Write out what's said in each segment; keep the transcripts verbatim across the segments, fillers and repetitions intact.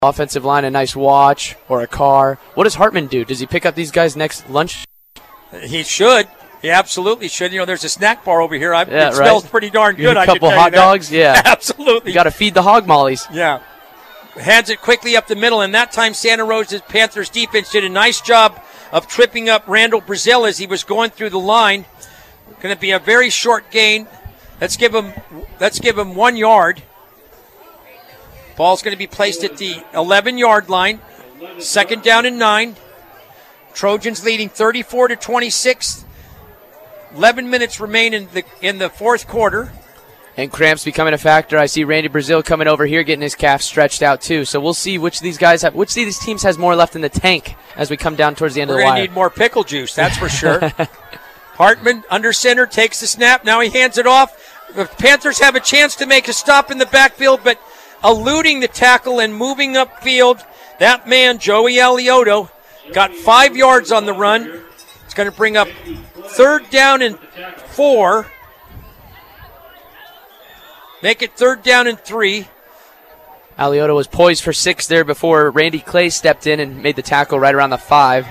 offensive line a nice watch or a car. What does Hartman do? Does he pick up these guys next lunch? He should. He absolutely should. You know, there's a snack bar over here. I, Yeah, it smells right. pretty darn good. A I couple can tell hot you that. dogs? Yeah. Absolutely. You got to feed the hog mollies. Yeah. Hands it quickly up the middle, and that time Santa Rosa Panthers defense did a nice job of tripping up Randall Brazil as he was going through the line. Going to be a very short gain. Let's give him let's give him one yard. Ball's going to be placed at the eleven-yard line. Second down and nine. Trojans leading thirty-four to twenty-six. eleven minutes remain in the in the fourth quarter. And cramps becoming a factor. I see Randy Brazil coming over here getting his calf stretched out too. So we'll see which of these guys have, which of these teams has more left in the tank as we come down towards the end We're of the going wire. to need more pickle juice, that's for sure. Hartman under center takes the snap. Now he hands it off. The Panthers have a chance to make a stop in the backfield, but eluding the tackle and moving upfield, that man, Joey Alioto, got five yards on the run. It's going to bring up third down and four. Make it third down and three. Alioto was poised for six there before Randy Clay stepped in and made the tackle right around the five.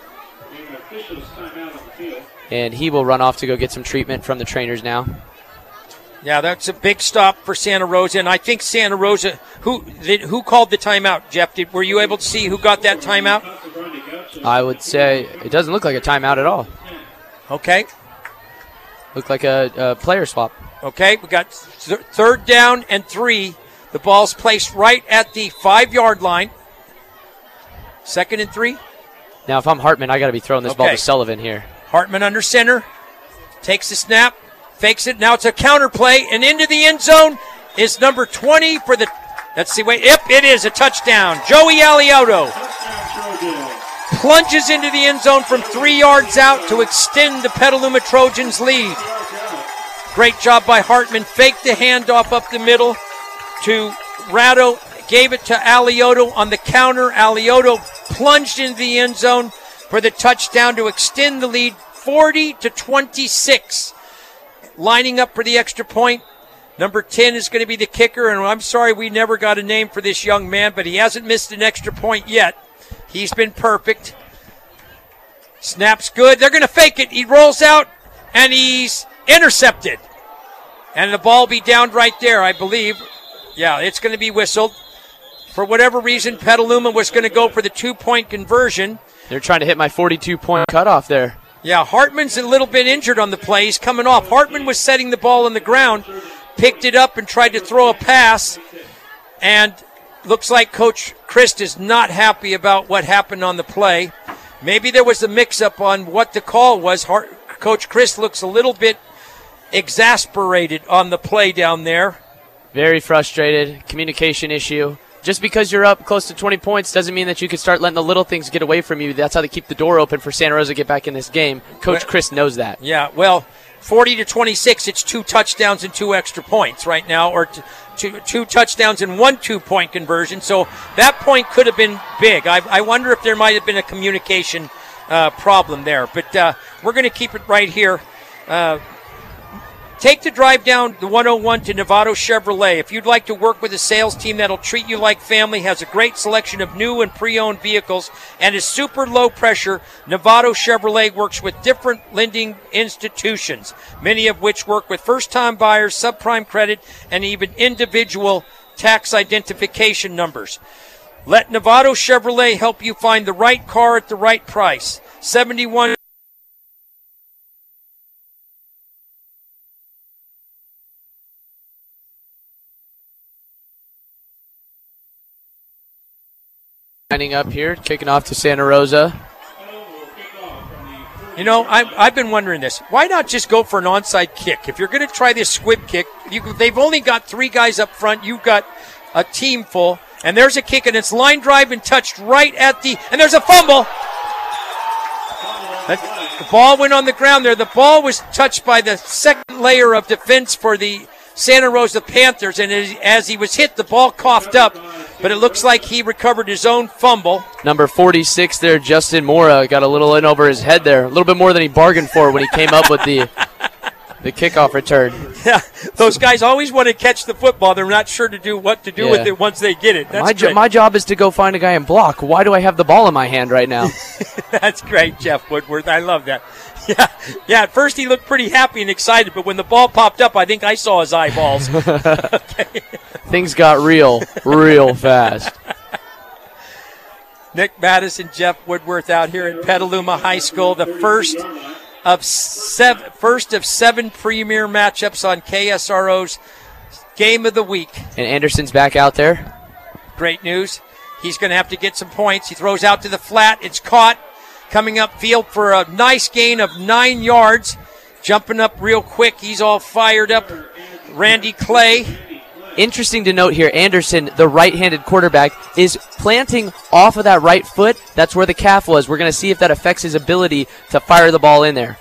And he will run off to go get some treatment from the trainers now. Yeah, that's a big stop for Santa Rosa, and I think Santa Rosa, who did, who called the timeout, Jeff? Did, were you able to see who got that timeout? I would say it doesn't look like a timeout at all. Okay. Looked like a, a player swap. Okay, we got th- third down and three. The ball's placed right at the five-yard line. Second and three. Now, if I'm Hartman, I got to be throwing this Okay. ball to Sullivan here. Hartman under center, takes the snap, fakes it. Now it's a counter play, and into the end zone is number twenty for the, let's see, wait, yep, it is a touchdown. Joey Alioto plunges into the end zone from three yards out to extend the Petaluma Trojans' lead. Great job by Hartman. Faked the handoff up the middle to Ratto. Gave it to Alioto on the counter. Alioto plunged into the end zone for the touchdown to extend the lead forty to twenty-six. Lining up for the extra point. Number ten is going to be the kicker, and I'm sorry we never got a name for this young man, but he hasn't missed an extra point yet. He's been perfect. Snap's good. They're going to fake it. He rolls out, and he's intercepted. And the ball be down right there, I believe. Yeah, it's going to be whistled. For whatever reason, Petaluma was going to go for the two-point conversion. They're trying to hit my forty-two point cutoff there. Yeah, Hartman's a little bit injured on the play. He's coming off. Hartman was setting the ball on the ground, picked it up and tried to throw a pass, and looks like Coach Christ is not happy about what happened on the play. Maybe there was a mix-up on what the call was. Hart- Coach Christ looks a little bit exasperated on the play down there. Very frustrated. Communication issue. Just because you're up close to twenty points doesn't mean that you can start letting the little things get away from you. That's how they keep the door open for Santa Rosa to get back in this game. Coach Well, Chris knows that. Yeah, well, forty to twenty-six, it's two touchdowns and two extra points right now, or t- two, two touchdowns and one two-point conversion. So that point could have been big. I, I wonder if there might have been a communication uh, problem there. But uh, we're going to keep it right here. Uh, Take the drive down the one oh one to Novato Chevrolet. If you'd like to work with a sales team that'll treat you like family, has a great selection of new and pre-owned vehicles, and is super low pressure, Novato Chevrolet works with different lending institutions, many of which work with first-time buyers, subprime credit, and even individual tax identification numbers. Let Novato Chevrolet help you find the right car at the right price. seventy-one Lining up here, kicking off to Santa Rosa. You know, I've, I've been wondering this. Why not just go for an onside kick? If you're going to try this squib kick, you, they've only got three guys up front. You've got a team full. And there's a kick, and it's line drive and touched right at the – and there's a fumble. That, the ball went on the ground there. The ball was touched by the second layer of defense for the Santa Rosa Panthers, and as, as he was hit, the ball coughed up. But it looks like he recovered his own fumble. Number forty-six there, Justin Mora, got a little in over his head there. A little bit more than he bargained for when he came up with the The kickoff return. Yeah, those guys always want to catch the football. They're not sure to do what to do yeah. with it once they get it. That's my, jo- my job is to go find a guy and block. Why do I have the ball in my hand right now? That's great, Jeff Woodworth. I love that. Yeah, yeah. At first he looked pretty happy and excited, but when the ball popped up, I think I saw his eyeballs. Okay. Things got real, real fast. Nick Madison, Jeff Woodworth out here at Petaluma High School. The first of seven, first of seven premier matchups on K S R O's Game of the Week. And Anderson's back out there. Great news. He's going to have to get some points. He throws out to the flat. It's caught. Coming up field for a nice gain of nine yards. Jumping up real quick. He's all fired up. Randy Clay. Interesting to note here, Anderson, the right-handed quarterback, is planting off of that right foot. That's where the calf was. We're going to see if that affects his ability to fire the ball in there.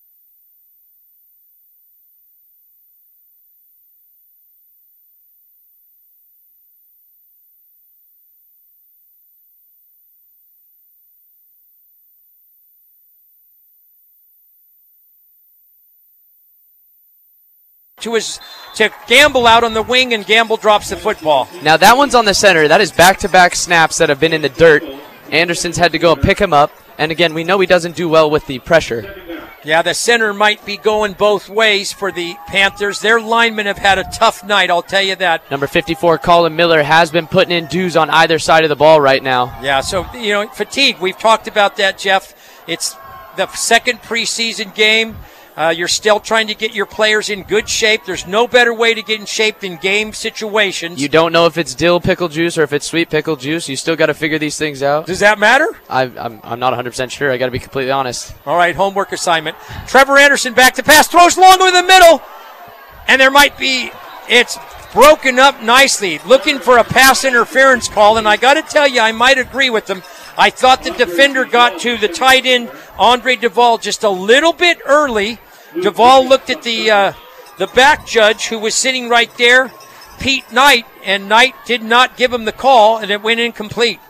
To his to Gamble out on the wing, and Gamble drops the football. Now that one's on the center. That is back-to-back snaps that have been in the dirt. Anderson's had to go and pick him up. And again, we know he doesn't do well with the pressure. Yeah, the center might be going both ways for the Panthers. Their linemen have had a tough night, I'll tell you that. Number fifty-four, Colin Miller, has been putting in dues on either side of the ball right now. Yeah, so, you know, fatigue. We've talked about that, Jeff. It's the second preseason game. Uh, you're still trying to get your players in good shape. There's no better way to get in shape than game situations. You don't know if it's dill pickle juice or if it's sweet pickle juice. You still got to figure these things out. Does that matter? I, I'm, I'm not one hundred percent sure. I got to be completely honest. All right, homework assignment. Trevor Anderson back to pass, throws long over the middle, and there might be, it's broken up nicely. Looking for a pass interference call, and I got to tell you, I might agree with them. I thought the defender got to the tight end, Andre Duvall, just a little bit early. Duvall looked at the uh, the back judge who was sitting right there, Pete Knight, and Knight did not give him the call, and it went incomplete.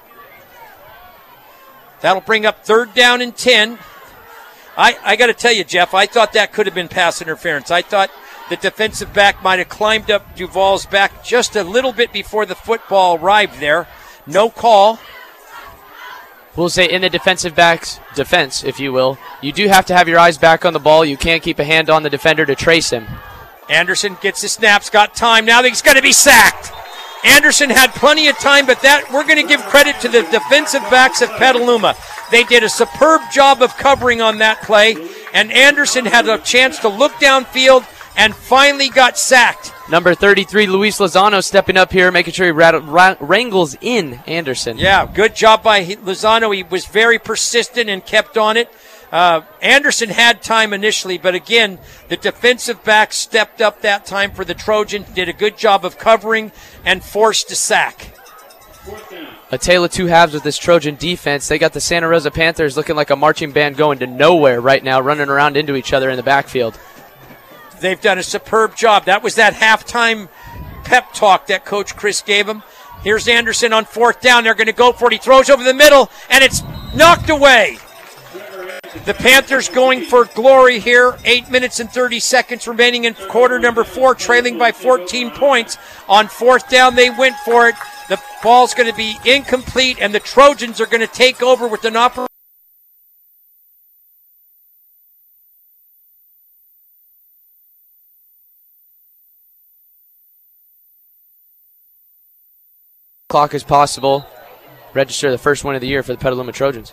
That'll bring up third down and ten. I, I got to tell you, Jeff, I thought that could have been pass interference. I thought the defensive back might have climbed up Duvall's back just a little bit before the football arrived there. No call. We'll say in the defensive back's defense, if you will, you do have to have your eyes back on the ball. You can't keep a hand on the defender to trace him. Anderson gets the snaps, got time. Now he's going to be sacked. Anderson had plenty of time, but that we're going to give credit to the defensive backs of Petaluma. They did a superb job of covering on that play, and Anderson had a chance to look downfield and finally got sacked. Number thirty-three, Luis Lozano, stepping up here, making sure he rat- ra- wrangles in Anderson. Yeah, good job by Lozano. He was very persistent and kept on it. Uh, Anderson had time initially, but again, the defensive back stepped up that time for the Trojans, did a good job of covering, and forced a sack. A tale of two halves with this Trojan defense. They got the Santa Rosa Panthers looking like a marching band going to nowhere right now, running around into each other in the backfield. They've done a superb job. That was that halftime pep talk that Coach Chris gave them. Here's Anderson on fourth down. They're going to go for it. He throws over the middle, and it's knocked away. The Panthers going for glory here. Eight minutes and thirty seconds remaining in quarter number four, trailing by fourteen points. On fourth down, they went for it. The ball's going to be incomplete, and the Trojans are going to take over with an opportunity. Clock is possible. Register the first win of the year for the Petaluma Trojans.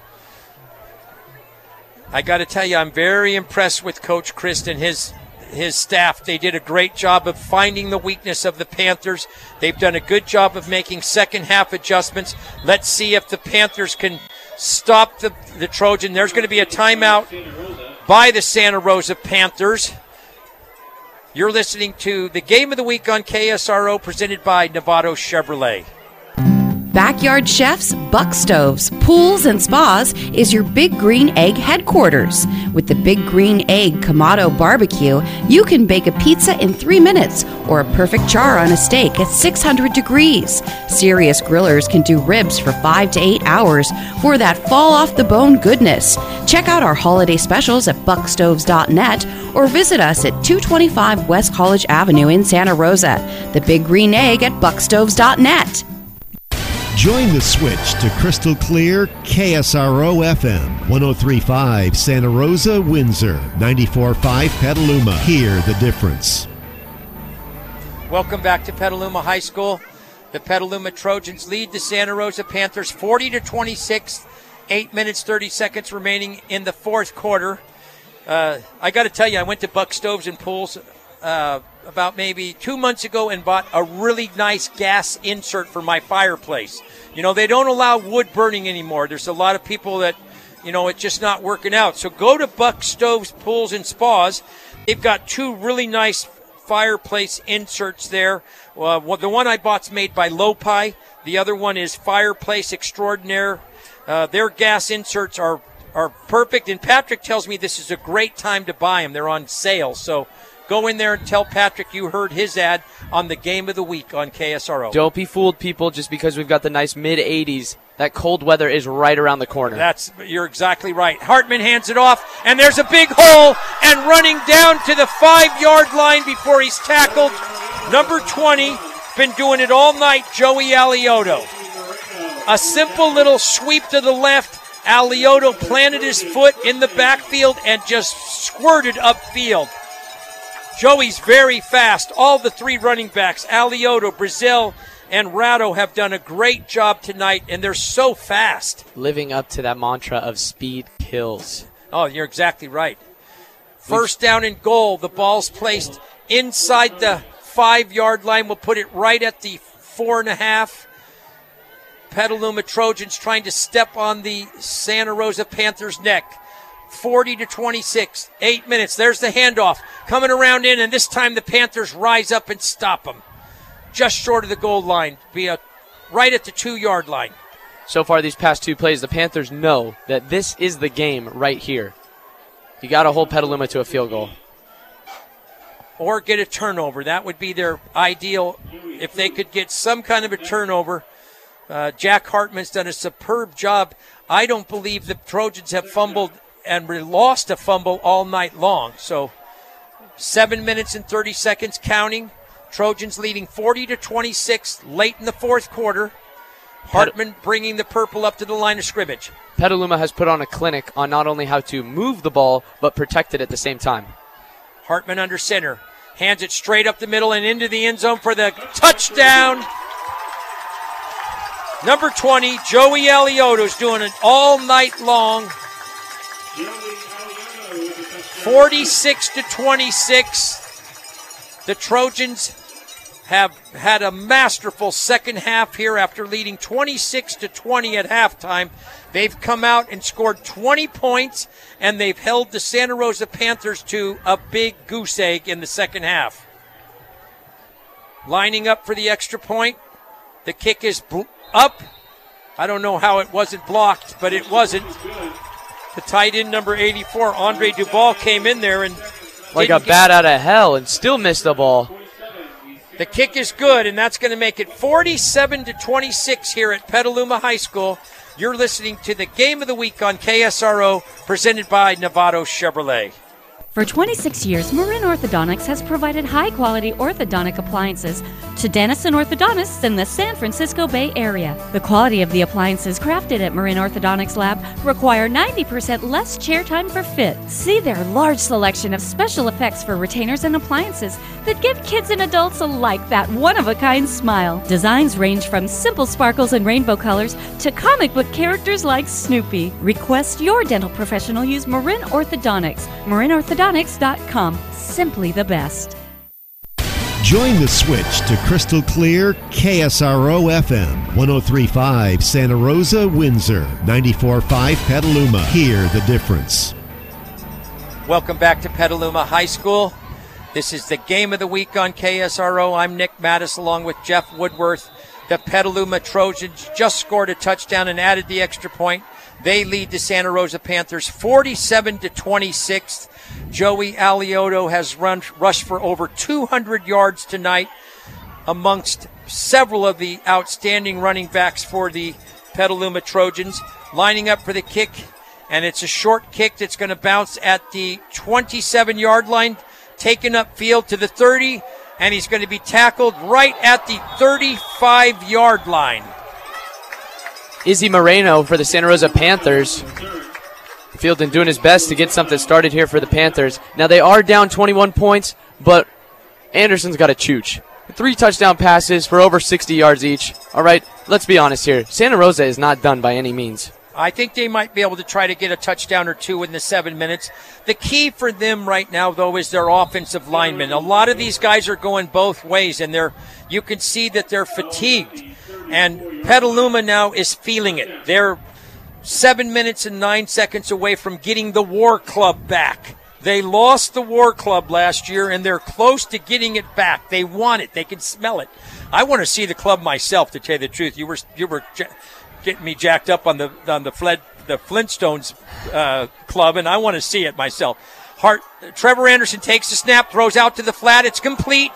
I got to tell you, I'm very impressed with Coach Christ and his his staff. They did a great job of finding the weakness of the Panthers. They've done a good job of making second half adjustments. Let's see if the Panthers can stop the, the Trojan. There's going to be a timeout by the Santa Rosa Panthers. You're listening to the Game of the Week on K S R O, presented by Novato Chevrolet. Backyard Chefs, Buck Stoves, Pools, and Spas is your Big Green Egg headquarters. With the Big Green Egg Kamado Barbecue, you can bake a pizza in three minutes or a perfect char on a steak at six hundred degrees. Serious grillers can do ribs for five to eight hours for that fall-off-the-bone goodness. Check out our holiday specials at buck stoves dot net or visit us at two twenty-five West College Avenue in Santa Rosa. The Big Green Egg at buck stoves dot net. Join the switch to crystal clear K S R O F M, one oh three point five Santa Rosa, Windsor, ninety-four point five Petaluma. Hear the difference. Welcome back to Petaluma High School. The Petaluma Trojans lead the Santa Rosa Panthers forty to twenty-six. Eight minutes, thirty seconds remaining in the fourth quarter. Uh, I got to tell you, I went to Buck Stoves and Pools uh, about maybe two months ago and bought a really nice gas insert for my fireplace. You know, they don't allow wood burning anymore. There's a lot of people that, you know, it's just not working out. So go to Buck Stoves, Pools, and Spas. They've got two really nice fireplace inserts there. Uh, well, the one I bought's made by Lopi. The other one is Fireplace Extraordinaire. Uh, their gas inserts are, are perfect, and Patrick tells me this is a great time to buy them. They're on sale, so go in there and tell Patrick you heard his ad on the Game of the Week on K S R O. Don't be fooled, people, just because we've got the nice mid eighties. That cold weather is right around the corner. That's You're exactly right. Hartman hands it off, and there's a big hole, and running down to the five-yard line before he's tackled, number twenty, been doing it all night, Joey Alioto. A simple little sweep to the left. Alioto planted his foot in the backfield and just squirted upfield. Joey's very fast. All the three running backs, Alioto, Brazil, and Ratto, have done a great job tonight, and they're so fast. Living up to that mantra of speed kills. Oh, you're exactly right. First down and goal. The ball's placed inside the five-yard line. We'll put it right at the four and a half. Petaluma Trojans trying to step on the Santa Rosa Panthers' neck. forty to twenty-six. Eight minutes. There's the handoff. Coming around in, and this time the Panthers rise up and stop them. Just short of the goal line. Be a, right at the two-yard line. So far, these past two plays, the Panthers know that this is the game right here. You got to hold Petaluma to a field goal. Or get a turnover. That would be their ideal if they could get some kind of a turnover. Uh, Jack Hartman's done a superb job. I don't believe the Trojans have fumbled and lost a fumble all night long. So seven minutes and thirty seconds counting. Trojans leading forty to twenty-six late in the fourth quarter. Hartman bringing the purple up to the line of scrimmage. Petaluma has put on a clinic on not only how to move the ball, but protect it at the same time. Hartman under center. Hands it straight up the middle and into the end zone for the touchdown. Number twenty, Joey Alioto's doing it all night long. forty-six to twenty-six. The Trojans have had a masterful second half here after leading twenty-six to twenty at halftime. They've come out and scored twenty points, and they've held the Santa Rosa Panthers to a big goose egg in the second half. Lining up for the extra point. The kick is bl- up. I don't know how it wasn't blocked, but it wasn't. The tight end, number eighty-four, Andre Duval, came in there and like a bat out of hell and still missed the ball. The kick is good, and that's going to make it forty-seven to twenty-six here at Petaluma High School. You're listening to the Game of the Week on K S R O, presented by Novato Chevrolet. For twenty-six years, Marin Orthodontics has provided high-quality orthodontic appliances to dentists and orthodontists in the San Francisco Bay Area. The quality of the appliances crafted at Marin Orthodontics Lab require ninety percent less chair time per fit. See their large selection of special effects for retainers and appliances that give kids and adults alike that one-of-a-kind smile. Designs range from simple sparkles and rainbow colors to comic book characters like Snoopy. Request your dental professional use Marin Orthodontics. Marin Orthodontics dot com. Simply the best. Join the switch to crystal clear K S R O F M, one oh three point five Santa Rosa, Windsor, ninety-four point five Petaluma. Hear the difference. Welcome back to Petaluma High School. This is the Game of the Week on K S R O. I'm Nick Mattis along with Jeff Woodworth. The Petaluma Trojans just scored a touchdown and added the extra point. They lead the Santa Rosa Panthers forty-seven to twenty-six. Joey Alioto has run rushed for over two hundred yards tonight amongst several of the outstanding running backs for the Petaluma Trojans. Lining up for the kick, and it's a short kick that's going to bounce at the twenty-seven-yard line, taken upfield to the thirty, and he's going to be tackled right at the thirty-five-yard line. Izzy Moreno for the Santa Rosa Panthers. Fielden doing his best to get something started here for the Panthers. Now they are down twenty-one points, but Anderson's got a chooch. Three touchdown passes for over sixty yards each. All right, let's be honest here. Santa Rosa is not done by any means. I think they might be able to try to get a touchdown or two in the seven minutes. The key for them right now, though, is their offensive linemen. A lot of these guys are going both ways, and they're you can see that they're fatigued. And Petaluma now is feeling it. They're seven minutes and nine seconds away from getting the War Club back. They lost the War Club last year, and they're close to getting it back. They want it. They can smell it. I want to see the club myself, to tell you the truth. You were you were getting me jacked up on the on the Fled, the Flintstones uh, club, and I want to see it myself. Hart, Trevor Anderson takes the snap, throws out to the flat. It's complete.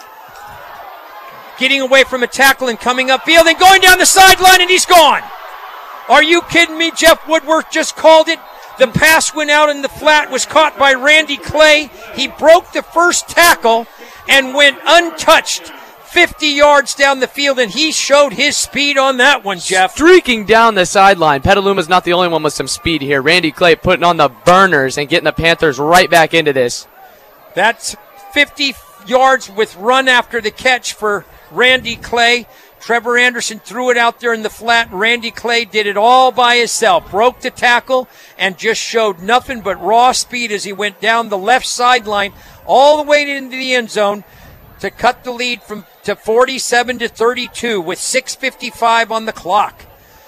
Getting away from a tackle and coming upfield and going down the sideline, and he's gone. Are you kidding me? Jeff Woodworth just called it. The pass went out in the flat, was caught by Randy Clay. He broke the first tackle and went untouched fifty yards down the field, and he showed his speed on that one, Jeff. Streaking down the sideline. Petaluma's not the only one with some speed here. Randy Clay putting on the burners and getting the Panthers right back into this. That's fifty yards with run after the catch for Randy Clay. Trevor Anderson threw it out there in the flat. Randy Clay did it all by himself. Broke the tackle and just showed nothing but raw speed as he went down the left sideline all the way into the end zone to cut the lead from to forty-seven to thirty-two with six fifty-five on the clock.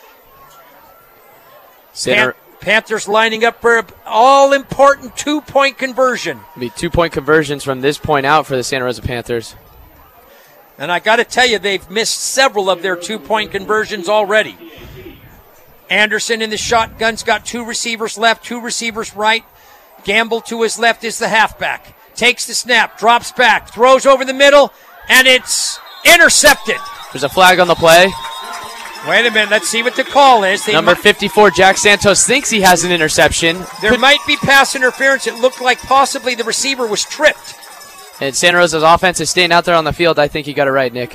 Center. Pan- Panthers lining up for an all-important two-point conversion. It'll be two-point conversions from this point out for the Santa Rosa Panthers. And I got to tell you, they've missed several of their two-point conversions already. Anderson in the shotgun's got two receivers left, two receivers right. Gamble to his left is the halfback. Takes the snap, drops back, throws over the middle, and it's intercepted. There's a flag on the play. Wait a minute, let's see what the call is. They Number might, fifty-four, Jack Santos, thinks he has an interception. there Could, might be pass interference. It looked like possibly the receiver was tripped. and Santa Rosa's offense is staying out there on the field. I think you got it right, Nick.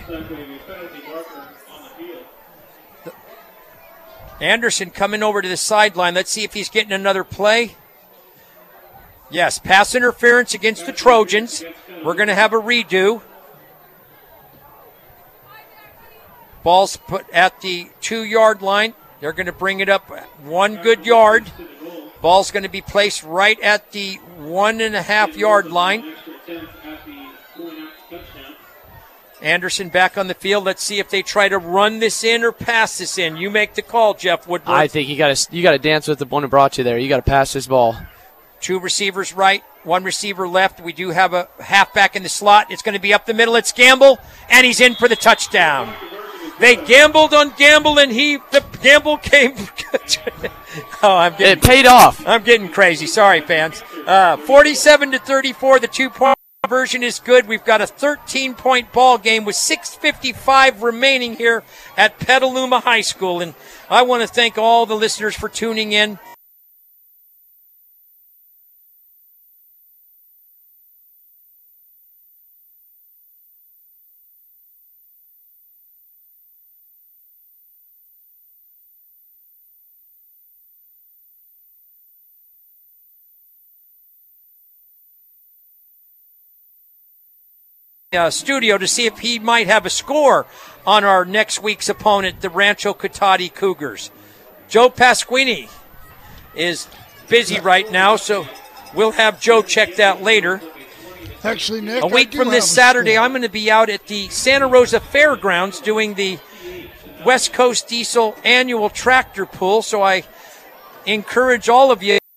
Anderson coming over to the sideline. Let's see if he's getting another play. Yes, pass interference against the Trojans. We're going to have a redo. Ball's put at the two-yard line. They're going to bring it up one good yard. Ball's going to be placed right at the one-and-a-half-yard line. Anderson back on the field. Let's see if they try to run this in or pass this in. You make the call, Jeff Woodward. I think you got to you got to dance with the one who brought you there. You got to pass this ball. Two receivers right, one receiver left. We do have a halfback in the slot. It's going to be up the middle. It's Gamble, and he's in for the touchdown. They gambled on Gamble, and he the Gamble came. oh, I'm getting It paid off. I'm getting crazy. Sorry, fans. Uh, forty-seven to thirty-four. The two-point conversion is good. We've got a thirteen-point ball game with six fifty-five remaining here at Petaluma High School, and I want to thank all the listeners for tuning in. Uh, studio to see if he might have a score on our next week's opponent, the Rancho Cotati Cougars. Joe Pasquini is busy right now, so we'll have Joe check that later. Actually, Nick, a week I do from this have a Saturday, score. I'm going to be out at the Santa Rosa Fairgrounds doing the West Coast Diesel annual tractor pull, so I encourage all of you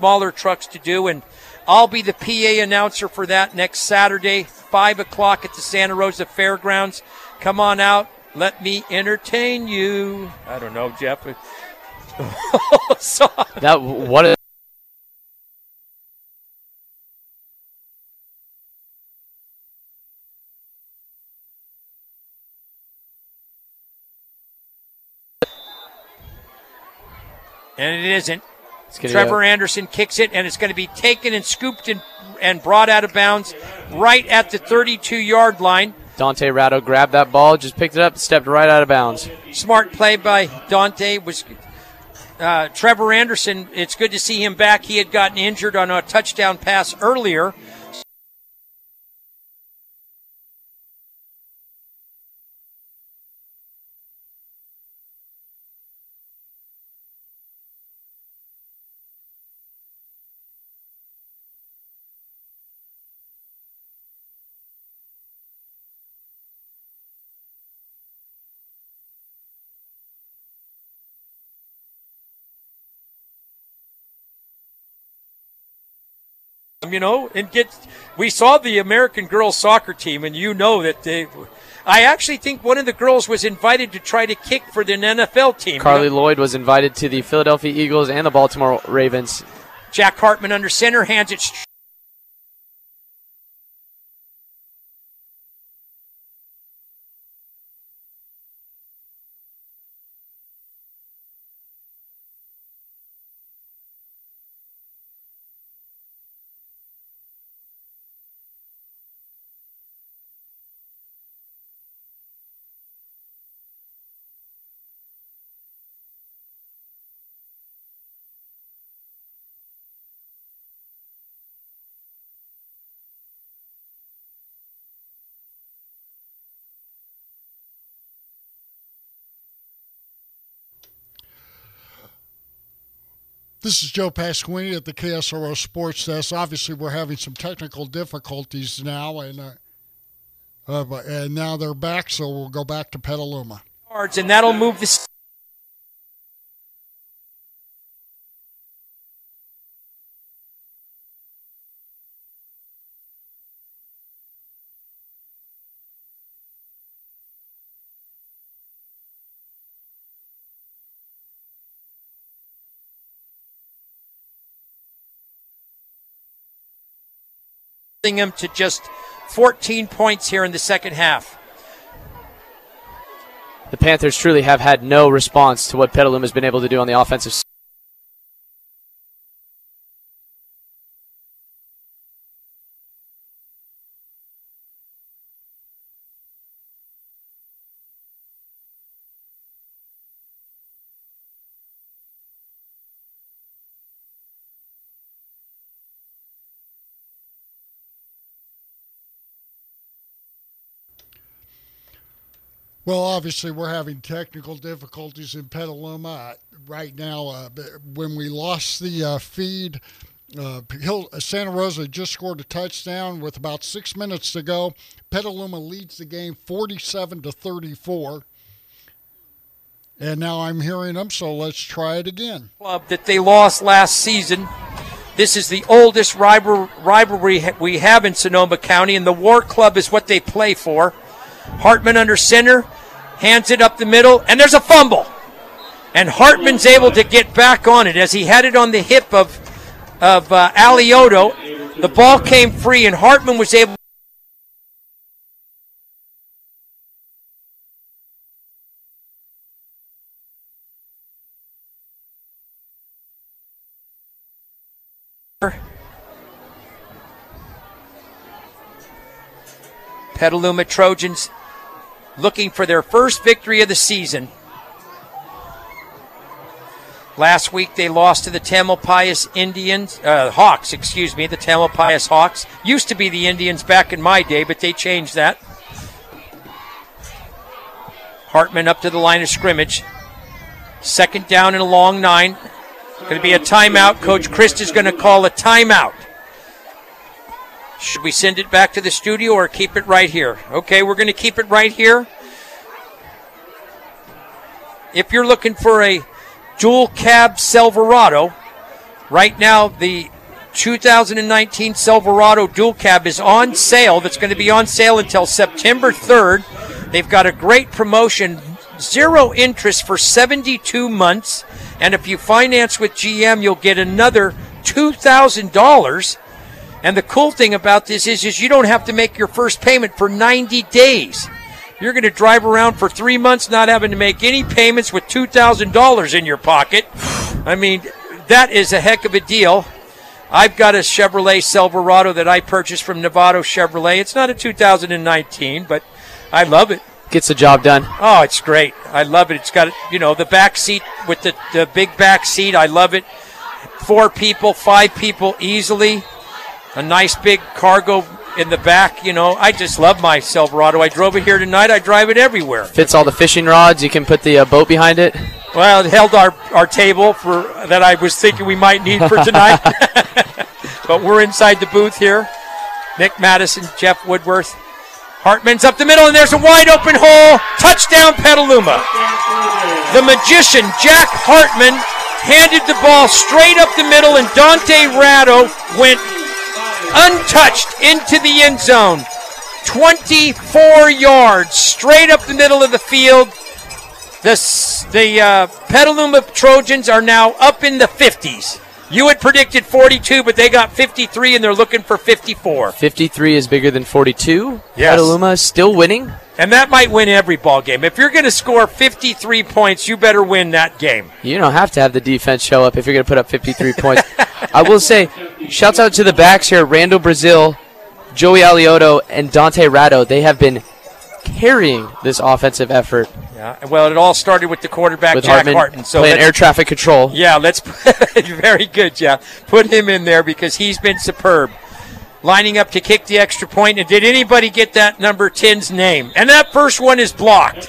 smaller trucks to do, and I'll be the P A announcer for that next Saturday, five o'clock at the Santa Rosa Fairgrounds. Come on out. Let me entertain you. I don't know, Jeff. so, that what a and it isn't. Trevor Anderson kicks it, and it's going to be taken and scooped and, and brought out of bounds right at the thirty-two-yard line. Dante Ratto grabbed that ball, just picked it up, stepped right out of bounds. Smart play by Dante. Was uh, Trevor Anderson, it's good to see him back. He had gotten injured on a touchdown pass earlier. You know, and get. We saw the American girls soccer team, and you know that they. I actually think one of the girls was invited to try to kick for the N F L team. Carly you know? Lloyd was invited to the Philadelphia Eagles and the Baltimore Ravens. Jack Hartman under center, hands it. St- This is Joe Pasquini at the K S R O Sports Desk. Obviously, we're having some technical difficulties now, and uh, uh, and now they're back, so we'll go back to Petaluma. And that'll move the. Them to just fourteen points here in the second half. The Panthers truly have had no response to what Petaluma has been able to do on the offensive side. Well, obviously, we're having technical difficulties in Petaluma uh, right now. Uh, when we lost the uh, feed, uh, Hill, uh, Santa Rosa just scored a touchdown with about six minutes to go. Petaluma leads the game forty-seven to thirty-four. And now I'm hearing them, so let's try it again. Club that they lost last season. This is the oldest rivalry we have in Sonoma County, and the War Club is what they play for. Hartman under center, hands it up the middle, and there's a fumble. And Hartman's able to get back on it as he had it on the hip of, of uh, Alioto. The ball came free, and Hartman was able Petaluma Trojans looking for their first victory of the season. Last week they lost to the Tamalpais Indians, uh, Hawks, excuse me, the Tamalpais Hawks. Used to be the Indians back in my day, but they changed that. Hartman up to the line of scrimmage. Second down and a long nine. Going to be a timeout. Coach Christ is going to call a timeout. Should we send it back to the studio or keep it right here? Okay, we're going to keep it right here. If you're looking for a dual cab Silverado, Right now, the two thousand nineteen Silverado Dual Cab is on sale. That's going to be on sale until September third. They've got a great promotion, zero interest for seventy-two months. And if you finance with G M, you'll get another two thousand dollars. And the cool thing about this is, is you don't have to make your first payment for ninety days. You're going to drive around for three months not having to make any payments with two thousand dollars in your pocket. I mean, that is a heck of a deal. I've got a Chevrolet Silverado that I purchased from Novato Chevrolet. It's not a two thousand nineteen, but I love it. Gets the job done. Oh, it's great. I love it. It's got, you know, the back seat with the, the big back seat. I love it. Four people, five people easily. A nice big cargo in the back. You know, I just love my Silverado. I drove it here tonight. I drive it everywhere. Fits all the fishing rods. You can put the uh, boat behind it. Well, it held our, our table for that I was thinking we might need for tonight. But we're inside the booth here. Nick Madison, Jeff Woodworth. Hartman's up the middle, and there's a wide open hole. Touchdown, Petaluma. The magician, Jack Hartman, handed the ball straight up the middle, and Dante Ratto went untouched into the end zone. twenty-four yards straight up the middle of the field. The, the uh, Petaluma Trojans are now up in the fifties. You had predicted forty-two, but they got fifty-three, and they're looking for fifty-four. fifty-three is bigger than forty-two. Yes. Petaluma is still winning. And that might win every ball game. If you're going to score fifty-three points, you better win that game. You don't have to have the defense show up if you're going to put up fifty-three points. I will say, shouts out to the backs here, Randall Brazil, Joey Alioto, and Dante Ratto. They have been carrying this offensive effort. Yeah, well, it all started with the quarterback, with Jack Hartman, Hartman. So playing air traffic control. Yeah, let's very good, Jeff. Put him in there because he's been superb. Lining up to kick the extra point. And did anybody get that number ten's name? And that first one is blocked.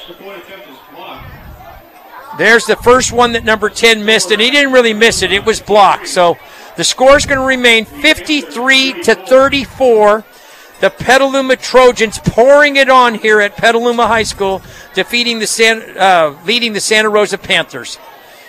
There's the first one that number ten missed, and he didn't really miss it. It was blocked. So the score is going to remain fifty-three to thirty-four. The Petaluma Trojans pouring it on here at Petaluma High School, defeating the San, uh, leading the Santa Rosa Panthers.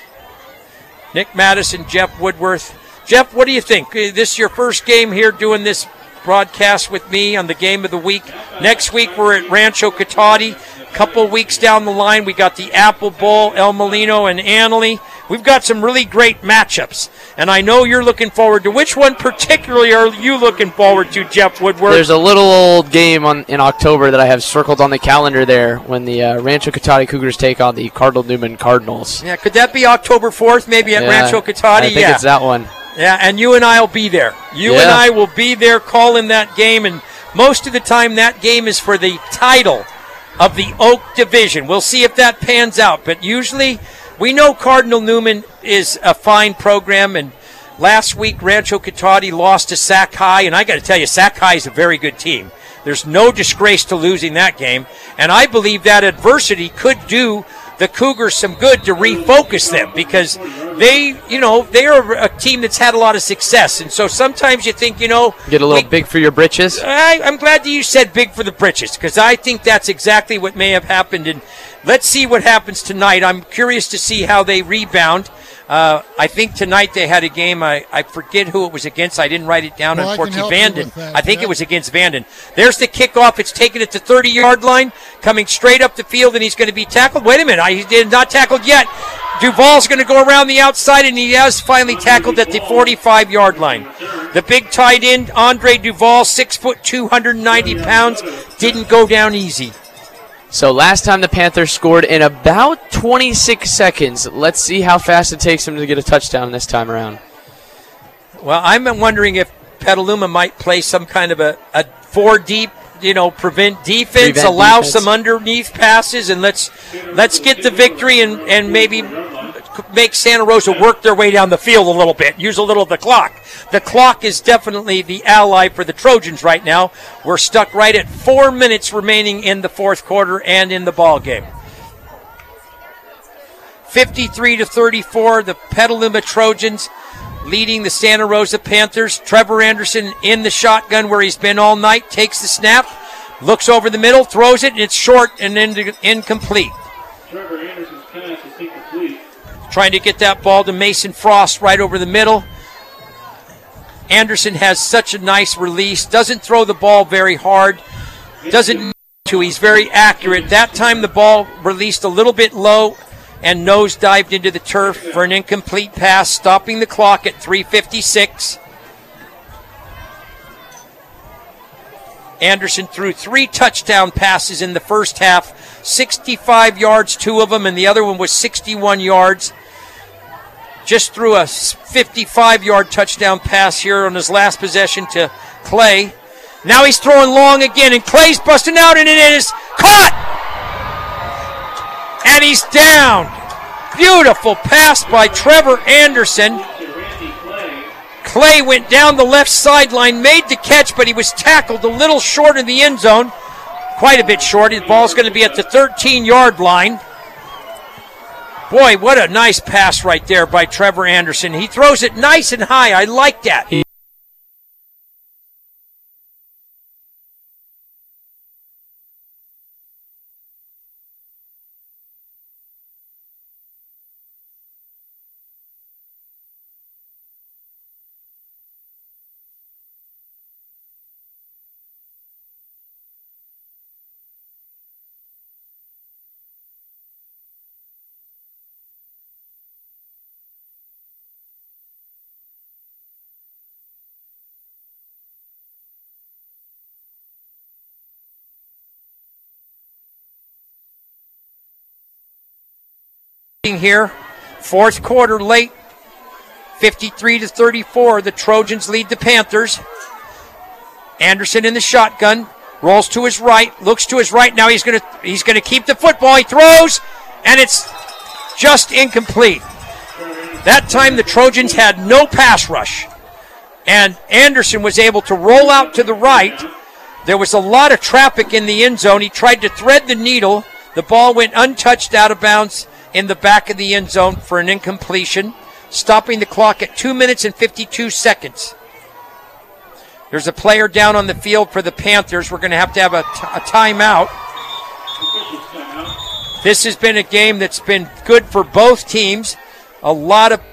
Nick Madison, Jeff Woodworth. Jeff, what do you think? This is your first game here doing this broadcast with me on the game of the week. Next week we're at Rancho Cotati. A couple weeks down the line we got the Apple Bowl, El Molino and Annalee. We've got some really great matchups, and I know you're looking forward to. Which one particularly are you looking forward to, Jeff Woodward? There's a little old game on, in October that I have circled on the calendar there when the uh, Rancho Cotati Cougars take on the Cardinal Newman Cardinals. Yeah, could that be October fourth, maybe at yeah, Rancho Cotati? I think yeah. it's that one. Yeah, and you and I will be there. You yeah. and I will be there calling that game, and most of the time that game is for the title of the Oak Division. We'll see if that pans out, but usually we know Cardinal Newman is a fine program, and last week Rancho Cotati lost to Sac High, and I got to tell you, Sac High is a very good team. There's no disgrace to losing that game, and I believe that adversity could do the Cougars some good to refocus them, because they, you know, they're a team that's had a lot of success, and so sometimes you think, you know, get a little we, big for your britches. I, I'm glad that you said big for the britches, because I think that's exactly what may have happened, and let's see what happens tonight. I'm curious to see how they rebound. Uh, I think tonight they had a game. I, I forget who it was against. I didn't write it down. Well, Unfortunately, Vanden. That, I think yeah. it was against Vanden. There's the kickoff. It's taken at the thirty-yard line, coming straight up the field, and he's going to be tackled. Wait a minute. I, he did not tackled yet. Duval's going to go around the outside, and he has finally tackled at the forty-five-yard line. The big tight end, Andre Duval, six foot, two hundred ninety pounds, didn't go down easy. So last time the Panthers scored in about twenty-six seconds. Let's see how fast it takes them to get a touchdown this time around. Well, I'm wondering if Petaluma might play some kind of a, a four deep, you know, prevent defense, Prevent allow defense. some underneath passes, and let's let's get the victory and, and maybe make Santa Rosa work their way down the field a little bit, use a little of the clock. The clock is definitely the ally for the Trojans right now. We're stuck right at four minutes remaining in the fourth quarter and in the ball game. fifty-three to thirty-four, the Petaluma Trojans leading the Santa Rosa Panthers. Trevor Anderson in the shotgun where he's been all night, takes the snap, looks over the middle, throws it, and it's short and in- incomplete. Trevor Anderson's pass is incomplete. Trying to get that ball to Mason Frost right over the middle. Anderson has such a nice release, doesn't throw the ball very hard, doesn't need to, he's very accurate. That time the ball released a little bit low and nose dived into the turf for an incomplete pass, stopping the clock at three fifty-six. Anderson threw three touchdown passes in the first half, sixty-five yards, two of them, and the other one was sixty-one yards. Just threw a fifty-five-yard touchdown pass here on his last possession to Clay. Now he's throwing long again, and Clay's busting out, and it is caught! And he's down. Beautiful pass by Trevor Anderson. Clay went down the left sideline, made the catch, but he was tackled a little short in the end zone. Quite a bit short. The ball's going to be at the thirteen-yard line. Boy, what a nice pass right there by Trevor Anderson. He throws it nice and high. I like that. Here, fourth quarter late, fifty-three to thirty-four. The Trojans lead the Panthers. Anderson in the shotgun, rolls to his right, looks to his right. Now he's going to he's going to keep the football. He throws, and it's just incomplete. That time the Trojans had no pass rush, and Anderson was able to roll out to the right. There was a lot of traffic in the end zone. He tried to thread the needle. The ball went untouched out of bounds in the back of the end zone for an incompletion, stopping the clock at two minutes and fifty-two seconds. There's a player down on the field for the Panthers. We're going to have to have a, t- a timeout. This has been a game that's been good for both teams. A lot of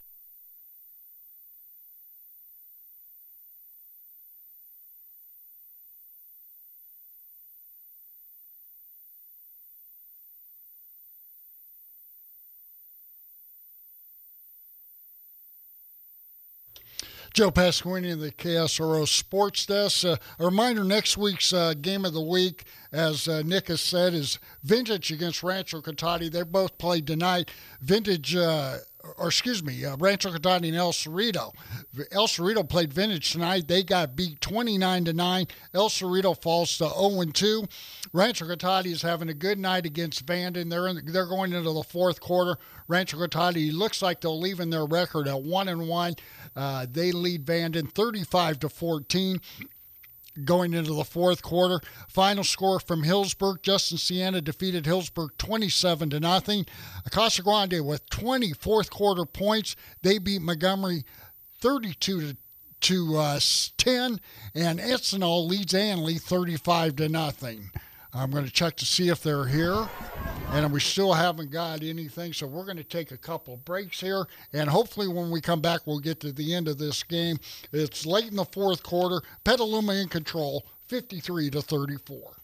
Joe Pasquini in the K S R O Sports Desk. Uh, a reminder, next week's uh, game of the week, as uh, Nick has said, is Vintage against Rancho Cotati. They both played tonight. Vintage, uh, or excuse me, uh, Rancho Cotati and El Cerrito. El Cerrito played Vintage tonight. They got beat twenty-nine to nine. El Cerrito falls to oh and two. Rancho Cotati is having a good night against Vanden. They're in, they're going into the fourth quarter. Rancho Cotati looks like they'll even their record at one and one. Uh, they lead Vanden thirty-five to fourteen going into the fourth quarter. Final score from Hillsburg: Justin Siena defeated Hillsburg twenty-seven to nothing. Casa Grande with twenty fourth quarter points. They beat Montgomery thirty-two to to uh, ten, and Ethanol leads Anley thirty-five to nothing. I'm going to check to see if they're here, and we still haven't got anything, so we're going to take a couple breaks here, and hopefully when we come back, we'll get to the end of this game. It's late in the fourth quarter. Petaluma in control, fifty-three to thirty-four.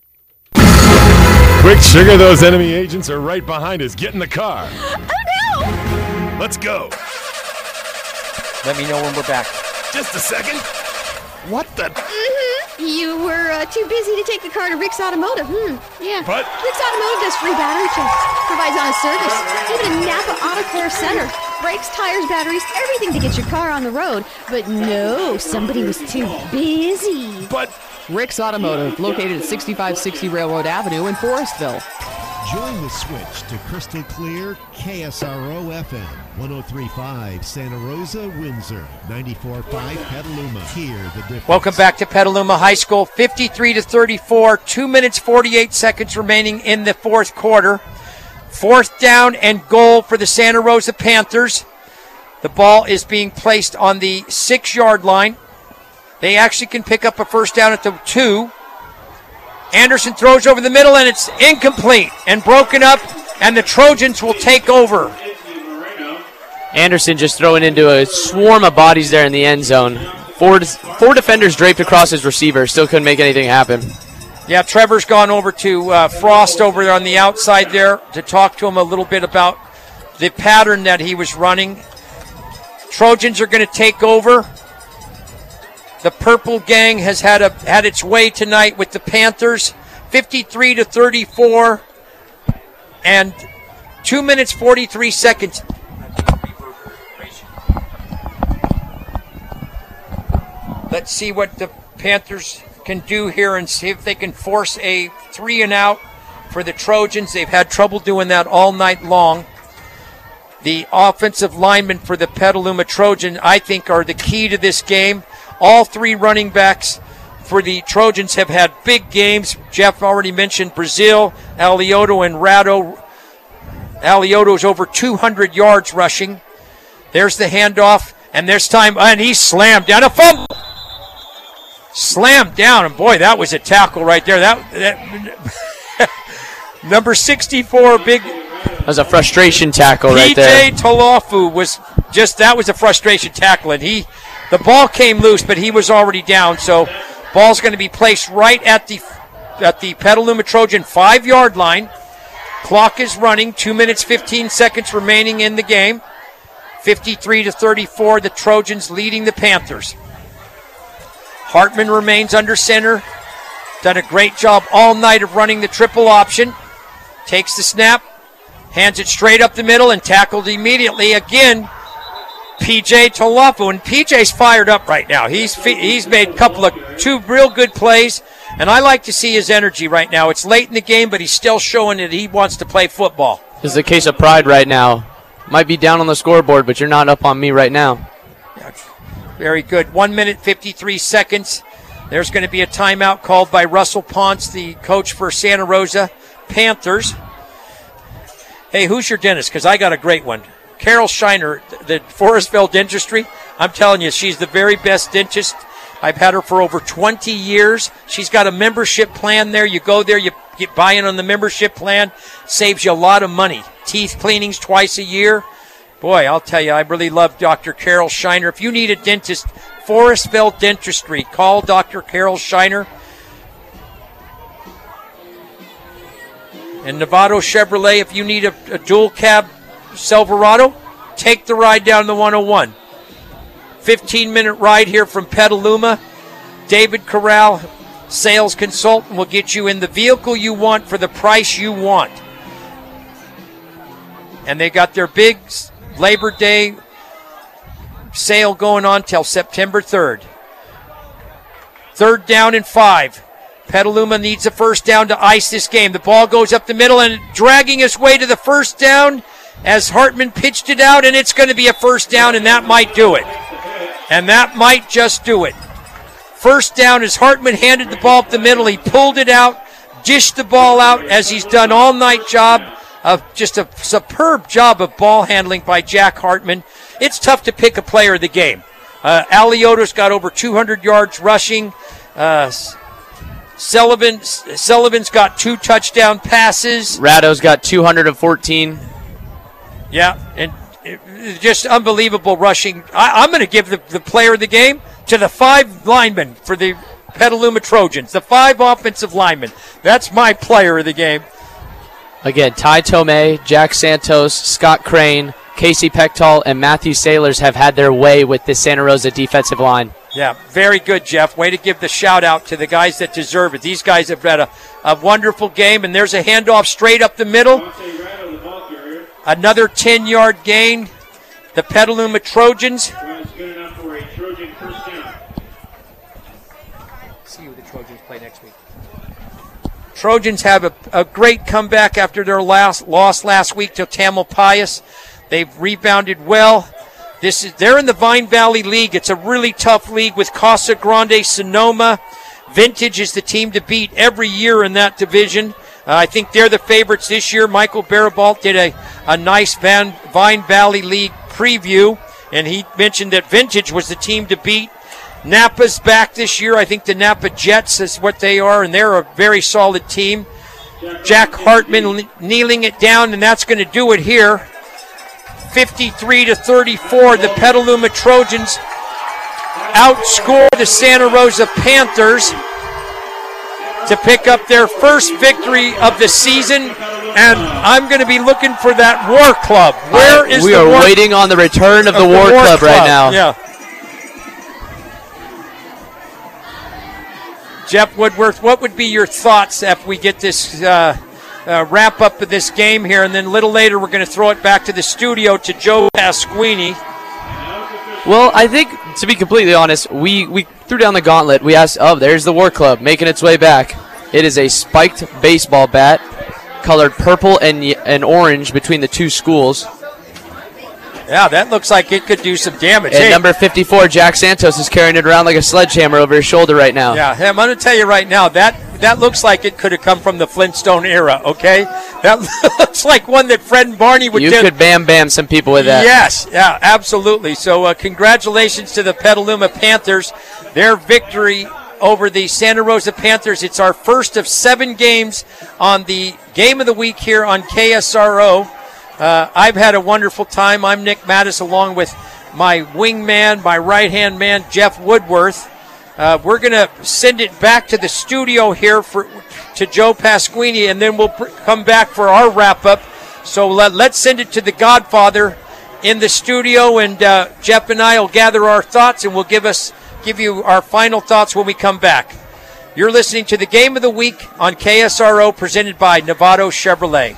Quick, sugar, those enemy agents are right behind us. Get in the car. Oh, no! Let's go. Let me know when we're back. Just a second. What the? Mm-hmm. You were uh, too busy to take the car to Rick's Automotive. Hmm. Yeah. But Rick's Automotive does free battery checks, provides honest service, even a Napa Auto Care Center, brakes, tires, batteries, everything to get your car on the road. But no, somebody was too busy. But Rick's Automotive, located at sixty-five sixty Railroad Avenue in Forestville. Join the switch to crystal clear K S R O F M, one oh three point five Santa Rosa, Windsor, ninety-four point five Petaluma. Hear the difference. Welcome back to Petaluma High School, fifty-three to thirty-four, two minutes forty-eight seconds remaining in the fourth quarter. Fourth down and goal for the Santa Rosa Panthers. The ball is being placed on the six-yard line. They actually can pick up a first down at the two. Anderson throws over the middle, and it's incomplete and broken up, and the Trojans will take over. Anderson just throwing into a swarm of bodies there in the end zone. Four, four defenders draped across his receiver. Still couldn't make anything happen. Yeah, Trevor's gone over to uh, Frost over there on the outside there to talk to him a little bit about the pattern that he was running. Trojans are going to take over. The Purple Gang has had a had its way tonight with the Panthers, fifty-three to thirty-four, and two minutes forty-three seconds. Let's see what the Panthers can do here and see if they can force a three and out for the Trojans. They've had trouble doing that all night long. The offensive linemen for the Petaluma Trojan, I think, are the key to this game. All three running backs for the Trojans have had big games. Jeff already mentioned Brazil, Alioto, and Rado. Alioto's over two hundred yards rushing. There's the handoff, and this time, and he slammed down a fumble. Slammed down, and boy, that was a tackle right there. That, that number sixty-four, big. That was a frustration tackle right there. P J Talafu was just, that was a frustration tackle, and he, the ball came loose, but he was already down. So, ball's going to be placed right at the at the Petaluma Trojan five-yard line. Clock is running. Two minutes fifteen seconds remaining in the game. fifty-three to thirty-four. The Trojans leading the Panthers. Hartman remains under center. Done a great job all night of running the triple option. Takes the snap, hands it straight up the middle, and tackled immediately again. P J Talafu, and P J's fired up right now. He's he's made a couple of two real good plays, and I like to see his energy right now. It's late in the game, but he's still showing that he wants to play football. This is a case of pride right now. Might be down on the scoreboard, but you're not up on me right now. Very good. One minute, fifty-three seconds. There's going to be a timeout called by Russell Ponce, the coach for Santa Rosa Panthers. Hey, who's your dentist? Because I got a great one. Carol Shiner, the Forestville Dentistry. I'm telling you, she's the very best dentist. I've had her for over twenty years. She's got a membership plan there. You go there, you get buy-in on the membership plan. Saves you a lot of money. Teeth cleanings twice a year. Boy, I'll tell you, I really love Doctor Carol Shiner. If you need a dentist, Forestville Dentistry, call Doctor Carol Shiner. And Novato Chevrolet, if you need a, a dual cab Silverado, take the ride down the one oh one. fifteen-minute ride here from Petaluma. David Corral, sales consultant, will get you in the vehicle you want for the price you want. And they got their big Labor Day sale going on till September third. Third down and five. Petaluma needs a first down to ice this game. The ball goes up the middle and dragging its way to the first down as Hartman pitched it out, and it's going to be a first down, and that might do it. And that might just do it. First down as Hartman handed the ball up the middle. He pulled it out, dished the ball out as he's done all night job of just a superb job of ball handling by Jack Hartman. It's tough to pick a player of the game. Uh, Alioto's got over two hundred yards rushing. Uh, Sullivan, Sullivan's got two touchdown passes. Rado's got two hundred fourteen. Yeah, and it, just unbelievable rushing. I, I'm going to give the, the player of the game to the five linemen for the Petaluma Trojans, the five offensive linemen. That's my player of the game. Again, Ty Tomei, Jack Santos, Scott Crane, Casey Pechtal, and Matthew Sailors have had their way with this Santa Rosa defensive line. Yeah, very good, Jeff. Way to give the shout-out to the guys that deserve it. These guys have had a, a wonderful game, and there's a handoff straight up the middle. Another ten-yard gain. The Petaluma Trojans. See who the Trojans play next week. Trojans have a, a great comeback after their last loss last week to Tamalpais. They've rebounded well. This is they're in the Vine Valley League. It's a really tough league with Casa Grande, Sonoma. Vintage is the team to beat every year in that division. Uh, I think they're the favorites this year. Michael Barabalt did a, a nice Van, Vine Valley League preview, and he mentioned that Vintage was the team to beat. Napa's back this year. I think the Napa Jets is what they are, and they're a very solid team. Jack Hartman kneeling it down, and that's going to do it here. fifty-three to thirty-four, the Petaluma Trojans outscore the Santa Rosa Panthers to pick up their first victory of the season. And I'm going to be looking for that War Club. Where is we the are War waiting on the return of, of the, the War, War Club, Club right now. Yeah. Jeff Woodworth, what would be your thoughts if we get this uh, uh, wrap up of this game here, and then a little later we're going to throw it back to the studio to Joe Pasquini. Well, I think, to be completely honest, we, we threw down the gauntlet. We asked, oh, there's the War Club making its way back. It is a spiked baseball bat, colored purple and and orange between the two schools. Yeah, that looks like it could do some damage. And hey. number fifty-four, Jack Santos, is carrying it around like a sledgehammer over his shoulder right now. Yeah, I'm going to tell you right now, that that looks like it could have come from the Flintstone era, okay? That looks like one that Fred and Barney would do. You could bam-bam some people with that. Yes, yeah, absolutely. So uh, congratulations to the Petaluma Panthers. Their victory over the Santa Rosa Panthers. It's our first of seven games on the Game of the Week here on K S R O. Uh, I've had a wonderful time. I'm Nick Mattis along with my wingman, my right-hand man, Jeff Woodworth. Uh, we're going to send it back to the studio here for to Joe Pasquini, and then we'll pr- come back for our wrap-up. So let, let's send it to the Godfather in the studio, and uh, Jeff and I will gather our thoughts, and we'll give us give you our final thoughts when we come back. You're listening to the Game of the Week on K S R O, presented by Novato Chevrolet.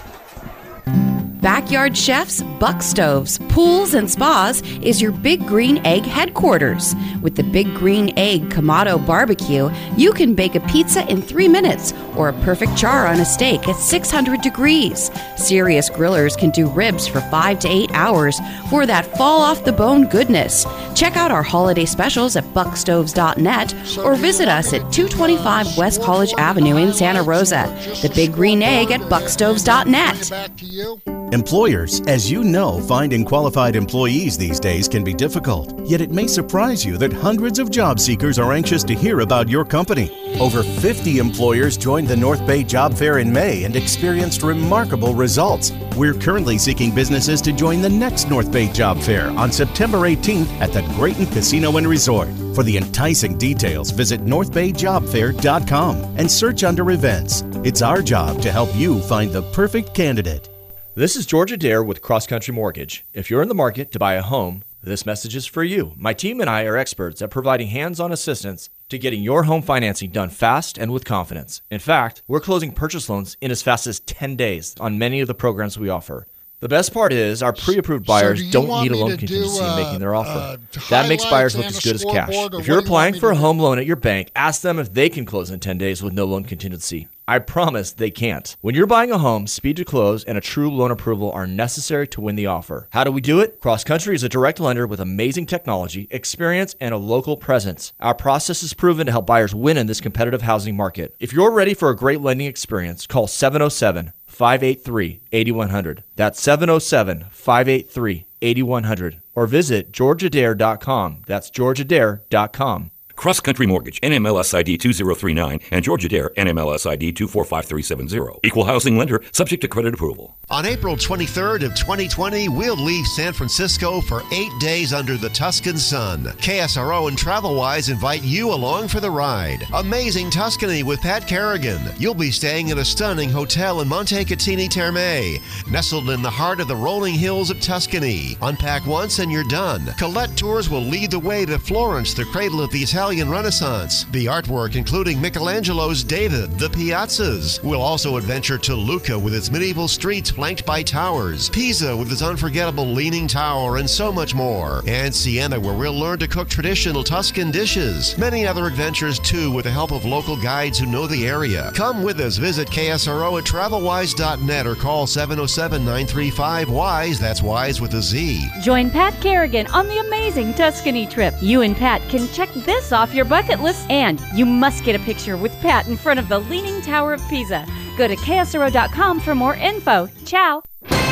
Backyard Chefs, Buck Stoves, Pools, and Spas is your Big Green Egg headquarters. With the Big Green Egg Kamado Barbecue, you can bake a pizza in three minutes or a perfect char on a steak at six hundred degrees. Serious grillers can do ribs for five to eight hours for that fall-off-the-bone goodness. Check out our holiday specials at buck stoves dot net or visit us at two twenty-five West College Avenue in Santa Rosa. The Big Green Egg at buck stoves dot net. Back to you. Employers, as you know, finding qualified employees these days can be difficult. Yet it may surprise you that hundreds of job seekers are anxious to hear about your company. Over fifty employers joined the North Bay Job Fair in May and experienced remarkable results. We're currently seeking businesses to join the next North Bay Job Fair on September eighteenth at the Grayton Casino and Resort. For the enticing details, visit north bay job fair dot com and search under events. It's our job to help you find the perfect candidate. This is George Adair with Cross Country Mortgage. If you're in the market to buy a home, this message is for you. My team and I are experts at providing hands-on assistance to getting your home financing done fast and with confidence. In fact, we're closing purchase loans in as fast as ten days on many of the programs we offer. The best part is our pre-approved buyers so do don't need a loan contingency do, uh, in making their offer. Uh, that makes buyers look as good as cash. If you're applying for a home loan at your bank, ask them if they can close in ten days with no loan contingency. I promise they can't. When you're buying a home, speed to close and a true loan approval are necessary to win the offer. How do we do it? Cross Country is a direct lender with amazing technology, experience, and a local presence. Our process is proven to help buyers win in this competitive housing market. If you're ready for a great lending experience, call seven oh seven, five eight three, eight one zero zero. That's seven oh seven, five eight three, eight one zero zero. Or visit george adair dot com. That's george adair dot com. Cross Country Mortgage, N M L S I D two zero three nine, and George Adair, N M L S I D two four five three seven zero. Equal housing lender, subject to credit approval. On April twenty-third of twenty twenty, we'll leave San Francisco for eight days under the Tuscan sun. K S R O and TravelWise invite you along for the ride. Amazing Tuscany with Pat Kerrigan. You'll be staying at a stunning hotel in Montecatini Terme, nestled in the heart of the rolling hills of Tuscany. Unpack once and you're done. Colette Tours will lead the way to Florence, the cradle of the Italian Renaissance. The artwork, including Michelangelo's David, the piazzas. We'll also adventure to Lucca with its medieval streets flanked by towers, Pisa with its unforgettable Leaning Tower, and so much more. And Siena, where we'll learn to cook traditional Tuscan dishes. Many other adventures, too, with the help of local guides who know the area. Come with us. Visit K S R O at travel wise dot net or call seven oh seven, nine three five, WISE. That's WISE with a Z. Join Pat Kerrigan on the amazing Tuscany trip. You and Pat can check this off your bucket list, and you must get a picture with Pat in front of the Leaning Tower of Pisa. Go to K S R O dot com for more info. Ciao.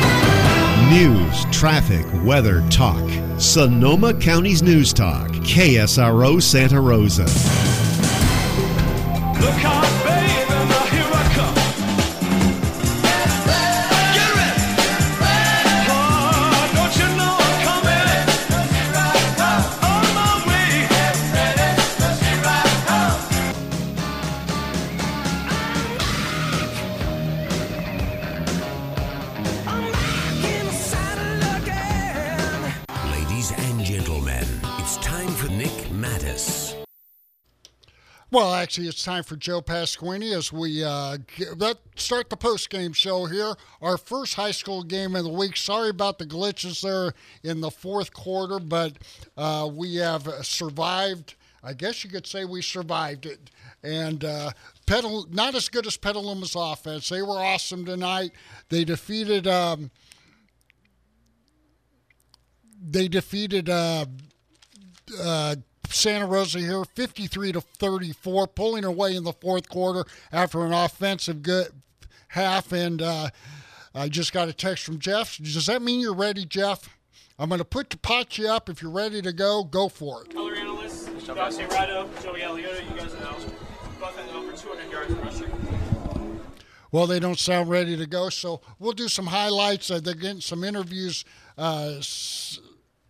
News, traffic, weather, talk. Sonoma County's News Talk. K S R O Santa Rosa. Look out, baby, now here I come. Get ready. Oh, don't you know I'm coming? On my way. Well, actually, it's time for Joe Pasquini as we uh, get, start the post-game show here. Our first high school game of the week. Sorry about the glitches there in the fourth quarter, but uh, we have survived. I guess you could say we survived it. And uh, Petal, not as good as Petaluma's offense. They were awesome tonight. They defeated. Um, they defeated. Uh, uh, Santa Rosa here, fifty-three to thirty-four, pulling away in the fourth quarter after an offensive good half. And uh, I just got a text from Jeff. Does that mean you're ready, Jeff? I'm going to put the pot you up. If you're ready to go, go for it. Color analysts, Dante Rado, Joey Alioto, you guys know. Both had over two hundred yards rushing. Well, they don't sound ready to go, so we'll do some highlights. Uh, they're getting some interviews. Uh, s-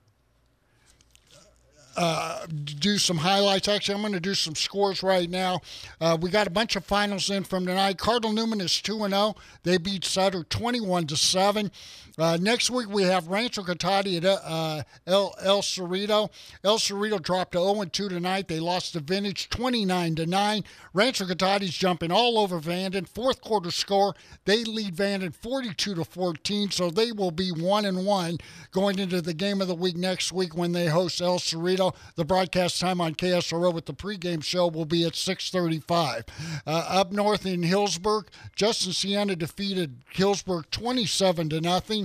Uh, do some highlights. Actually, I'm going to do some scores right now. Uh, we got a bunch of finals in from tonight. Cardinal Newman is two and oh. They beat Sutter twenty-one to seven. Uh, next week, we have Rancho Cotati at uh, El, El Cerrito. El Cerrito dropped to oh and two tonight. They lost to Vintage twenty-nine to nine. Rancho Cotati's jumping all over Vanden. Fourth quarter score, they lead Vanden forty-two to fourteen, so they will be one and one going into the game of the week next week when they host El Cerrito. The broadcast time on K S R O with the pregame show will be at six thirty-five. Uh, up north in Hillsburg, Justin Siena defeated Hillsburg twenty-seven to nothing.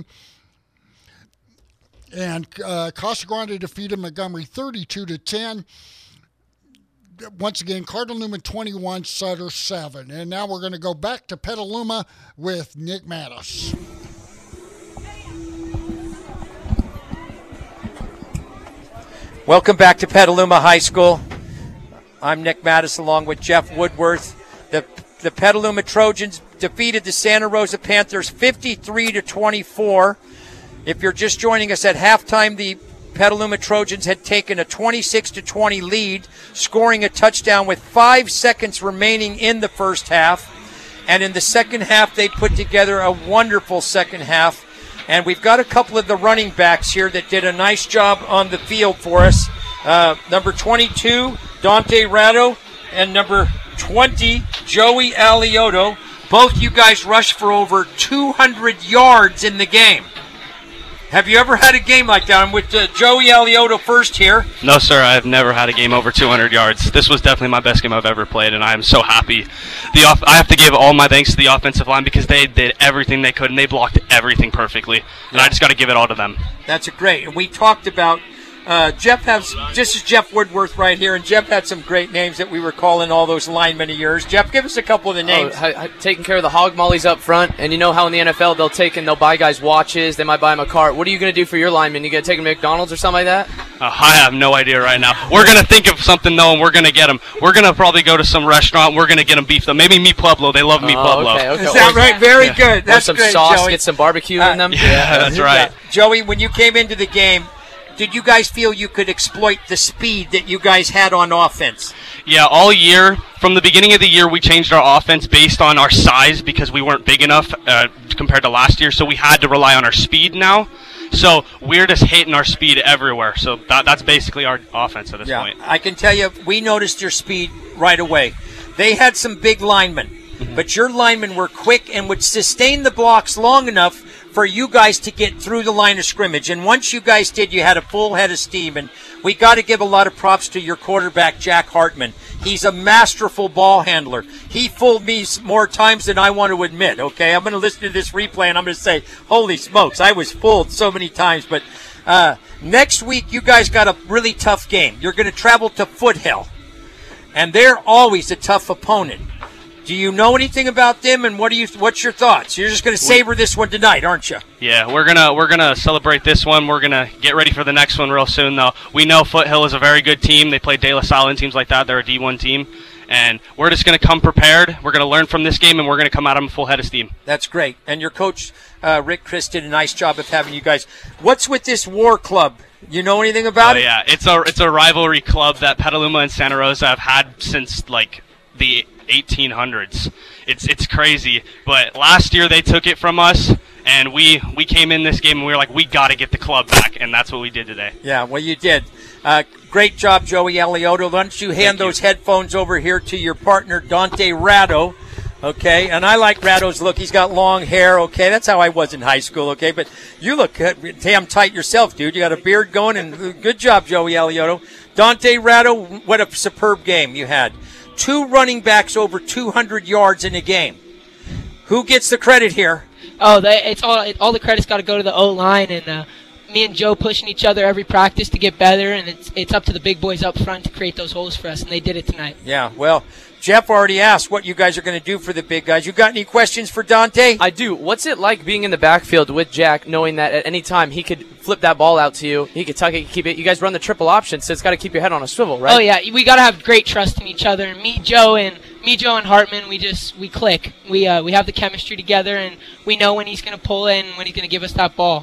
And uh, Casa Grande defeated Montgomery thirty-two to ten. Once again, Cardinal Newman twenty-one, Sutter seven. And now we're going to go back to Petaluma with Nick Mattis. Welcome back to Petaluma High School. I'm Nick Mattis along with Jeff Woodworth. The the Petaluma Trojans defeated the Santa Rosa Panthers fifty-three to twenty-four. If you're just joining us at halftime, the Petaluma Trojans had taken a twenty-six to twenty lead, scoring a touchdown with five seconds remaining in the first half. And in the second half, they put together a wonderful second half. And we've got a couple of the running backs here that did a nice job on the field for us. Uh, number twenty-two, Dante Rado, and number twenty, Joey Alioto. Both you guys rushed for over two hundred yards in the game. Have you ever had a game like that? I'm with uh, Joey Alioto first here. No, sir. I've never had a game over two hundred yards. This was definitely my best game I've ever played, and I am so happy. The off- I have to give all my thanks to the offensive line because they did everything they could, and they blocked everything perfectly. And I just got to give it all to them. That's a great. And we talked about uh, Jeff has this is Jeff Woodworth right here, and Jeff had some great names that we were calling all those linemen of yours. Jeff, give us a couple of the names. Oh, ha- ha- taking care of the hog mollies up front, and you know how in the N F L they'll take and they'll buy guys watches, they might buy them a car. What are you going to do for your linemen? You going to take them to McDonald's or something like that? Uh, I have no idea right now. We're going to think of something, though, and we're going to get them. We're going to probably go to some restaurant. We're going to get them beefed up. Maybe Meat Pueblo. They love Meat oh, Pueblo. Okay, okay. Is that right? Very yeah. good. That's some great, sauce, Joey. Get some barbecue uh, in them. Yeah, yeah, that's right. Yeah. Joey, when you came into the game, did you guys feel you could exploit the speed that you guys had on offense? Yeah, all year, from the beginning of the year, we changed our offense based on our size because we weren't big enough uh, compared to last year, so we had to rely on our speed now. So we're just hitting our speed everywhere. So that, that's basically our offense at this yeah, point. I can tell you, we noticed your speed right away. They had some big linemen, mm-hmm. but your linemen were quick and would sustain the blocks long enough for you guys to get through the line of scrimmage. And once you guys did, you had a full head of steam. And we got to give a lot of props to your quarterback, Jack Hartman. He's a masterful ball handler. He fooled me more times than I want to admit, okay? I'm going to listen to this replay, and I'm going to say, holy smokes, I was fooled so many times. But uh, next week, you guys got a really tough game. You're going to travel to Foothill, and they're always a tough opponent. Do you know anything about them, and what do you? What's your thoughts? You're just going to savor this one tonight, aren't you? Yeah, we're gonna we're gonna celebrate this one. We're gonna get ready for the next one real soon, though. We know Foothill is a very good team. They play De La Salle and teams like that. They're a D one team, and we're just gonna come prepared. We're gonna learn from this game, and we're gonna come out of them full head of steam. That's great. And your coach, uh, Rick Chris, did a nice job of having you guys. What's with this War Club? You know anything about oh, it? Yeah, it's a it's a rivalry club that Petaluma and Santa Rosa have had since like the eighteen hundreds. It's it's crazy, but last year they took it from us, And we, we came in this game and we were like, we got to get the club back, and that's what we did today. Yeah, well, you did. Uh, great job, Joey Alioto. Why don't you hand Thank those you. headphones over here to your partner, Dante Ratto. Okay, and I like Ratto's look. He's got long hair, okay? That's how I was in high school, okay? But you look damn tight yourself, dude. You got a beard going, and good job, Joey Alioto. Dante Ratto, what a superb game you had. Two running backs over two hundred yards in a game. Who gets the credit here? Oh, they, it's all it, all the credit's got to go to the O-line, and uh, me and Joe pushing each other every practice to get better, and it's it's up to the big boys up front to create those holes for us, and they did it tonight. Yeah, well, Jeff already asked what you guys are going to do for the big guys. You got any questions for Dante? I do. What's it like being in the backfield with Jack, knowing that at any time he could flip that ball out to you, he could tuck it, keep it. You guys run the triple option, so it's got to keep your head on a swivel, right? Oh, yeah. We got to have great trust in each other. And me, Joe, and me, Joe, and Hartman, we just we click. We uh, we have the chemistry together, and we know when he's going to pull it and when he's going to give us that ball.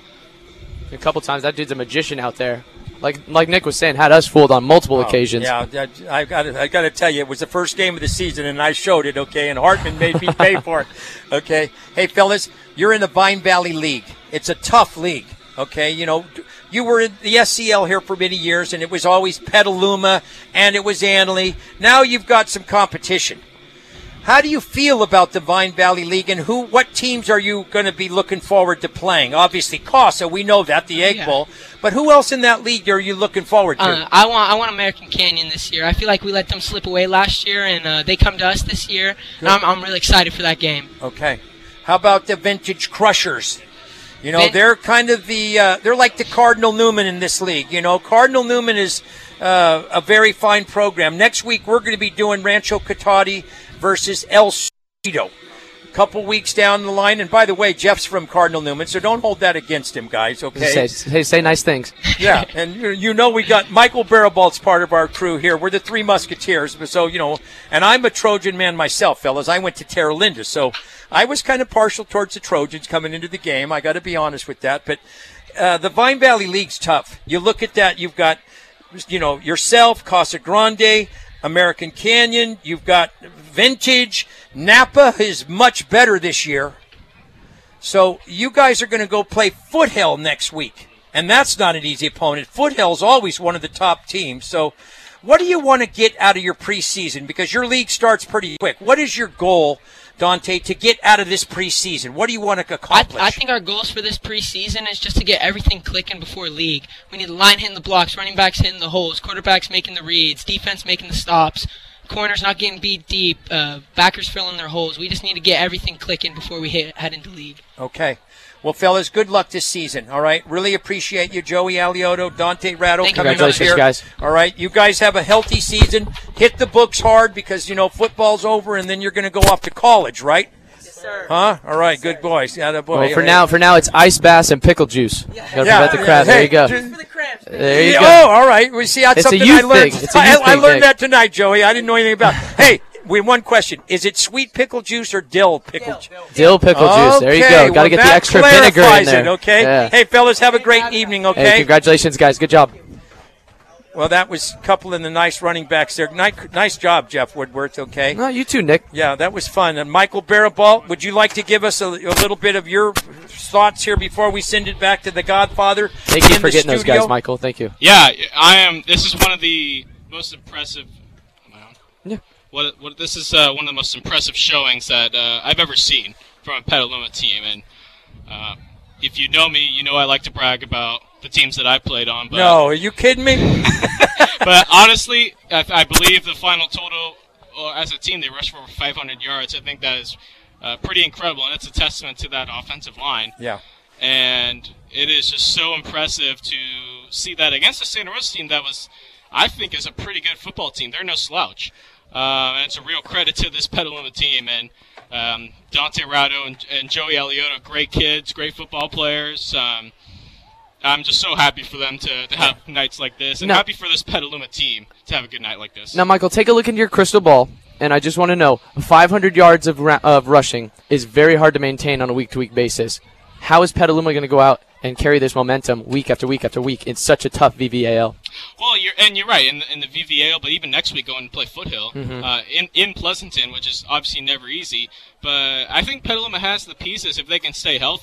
A couple times, that dude's a magician out there. Like like Nick was saying, had us fooled on multiple oh, occasions. Yeah, I got I got to tell you, it was the first game of the season, and I showed it. Okay, and Hartman made me pay for it. Okay, hey fellas, you're in the Vine Valley League. It's a tough league. Okay, you know, you were in the S C L here for many years, and it was always Petaluma and it was Annalee. Now you've got some competition. How do you feel about the Vine Valley League, and who? What teams are you going to be looking forward to playing? Obviously, Casa, we know that, the Egg yeah. Bowl. But who else in that league are you looking forward to? Uh, I want I want American Canyon this year. I feel like we let them slip away last year, and uh, they come to us this year. And I'm, I'm really excited for that game. Okay. How about the Vintage Crushers? You know, Vin- they're kind of the uh, they're like the Cardinal Newman in this league. You know, Cardinal Newman is uh, a very fine program. Next week we're going to be doing Rancho Cotati versus El Cerrito. A couple weeks down the line, and by the way, Jeff's from Cardinal Newman, so don't hold that against him, guys. Okay? Say, say, say nice things. Yeah, and you know we got Michael Barabalt's part of our crew here. We're the Three Musketeers, so you know, and I'm a Trojan man myself, fellas. I went to Terra Linda, so I was kind of partial towards the Trojans coming into the game. I got to be honest with that, but uh, the Vine Valley League's tough. You look at that, you've got, you know, yourself, Casa Grande, American Canyon, you've got Vintage. Napa is much better this year. So you guys are going to go play Foothill next week, and that's not an easy opponent. Foothill's always one of the top teams. So what do you want to get out of your preseason? Because your league starts pretty quick. What is your goal, Dante, to get out of this preseason? What do you want to accomplish? I, I think our goals for this preseason is just to get everything clicking before league. We need the line hitting the blocks, running backs hitting the holes, quarterbacks making the reads, defense making the stops, corners not getting beat deep, uh, backers filling their holes. We just need to get everything clicking before we hit, head into league. Okay. Well, fellas, good luck this season, all right? Really appreciate you, Joey Alioto, Dante Ratto coming up here. Guys. All right, you guys have a healthy season. Hit the books hard because, you know, football's over, and then you're going to go off to college, right? Yes, sir. Huh? All right, good boys. Yeah, boy. Well, for now, for now, it's ice bass and pickle juice. Yeah. Gotta yeah. prevent the crab. Hey, there you go. For the crabs, there you yeah, go. Oh, all right. We see that's it's something a youth I learned. Thing. It's a youth I, thing, I learned Nick. that tonight, Joey. I didn't know anything about it. Hey, we have one question. Is it sweet pickle juice or dill pickle juice? Dill pickle juice. There you go. Got to well, get the that extra vinegar in there. It, okay? Yeah. Hey, fellas, have a great evening, okay? Hey, congratulations, guys. Good job. Well, that was a couple of the nice running backs there. Nice, nice job, Jeff Woodworth, okay? No, you too, Nick. Yeah, that was fun. And Michael Barabalt, would you like to give us a, a little bit of your thoughts here before we send it back to the Godfather? Thank you for getting those guys, Michael. Thank you. Yeah, I am. This is one of the most impressive. Yeah. What, what this is uh, one of the most impressive showings that uh, I've ever seen from a Petaluma team, and uh, if you know me, you know I like to brag about the teams that I played on. But, no, are you kidding me? But honestly, I, I believe the final total, uh, as a team, they rushed for over five hundred yards. I think that is uh, pretty incredible, and it's a testament to that offensive line. Yeah. And it is just so impressive to see that against a Santa Rosa team that was, I think, is a pretty good football team. They're no slouch. Uh, and it's a real credit to this Petaluma team. And um, Dante Ratto and, and Joey Alioto, great kids, great football players. Um, I'm just so happy for them to, to have nights like this, and no. happy for this Petaluma team to have a good night like this. Now, Michael, take a look into your crystal ball, and I just want to know, five hundred yards of, ra- of rushing is very hard to maintain on a week-to-week basis. How is Petaluma going to go out and carry this momentum week after week after week in such a tough V V A L? Well, you're and you're right in the, in the V V A L, but even next week going to play Foothill Mhm. uh, in in Pleasanton, which is obviously never easy. But I think Petaluma has the pieces if they can stay healthy